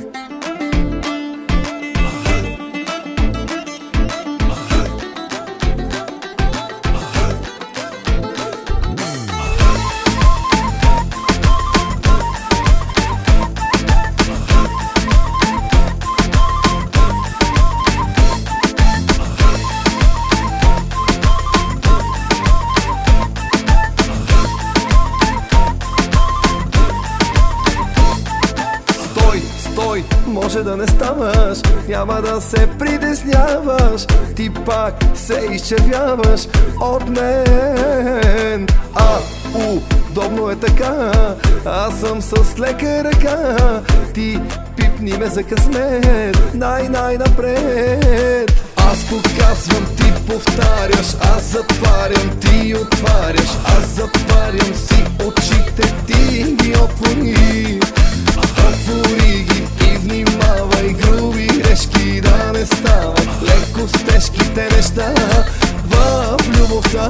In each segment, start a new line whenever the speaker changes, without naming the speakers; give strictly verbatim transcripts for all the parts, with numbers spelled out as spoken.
Може да не ставаш, няма да се притесняваш, ти пак се изчервяваш от мен. А, удобно е така, аз съм с лека ръка, ти пипни ме за късмет, най-най-напред. Аз показвам, ти повтаряш, аз затварям, ти отваряш, аз затварям си очите, ти ги отвори. Отвори ги и внимавай, груби грешки да не стават, леко с тежките неща в любовта.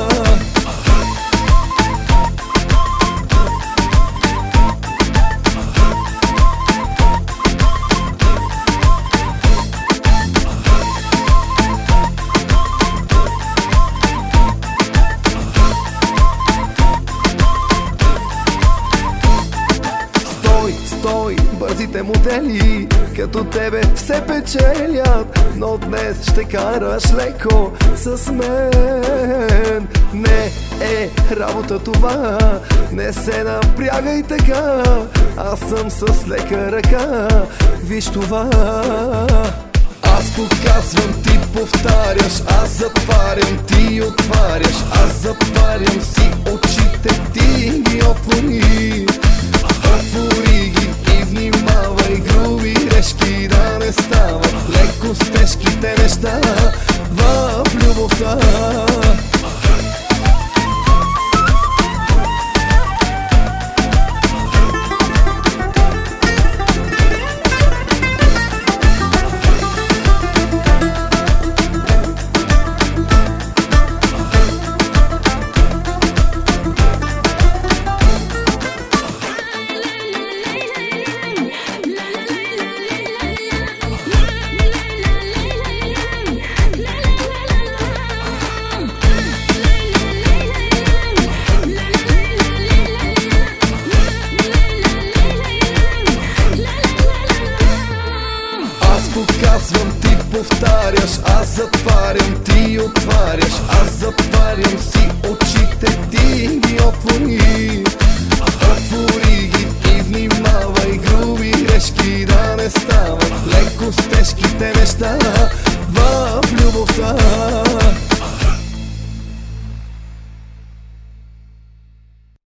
Стой, бързите модели като тебе все печелят, но днес ще караш леко с мен. Не е работа това, не се напрягай така, аз съм с лека ръка, виж това. Аз показвам, ти повтаряш, аз затварям, ти отваряш, аз затварям си очите, ти ги отвори. Отвори ги и внимавай, груби грешки да не стават, леко с тежките неща в любовта. Показвам, ти повтаряш, аз затварям, ти отваряш, аз затварям си очите, ти ги отвори. Отвори ги и внимавай,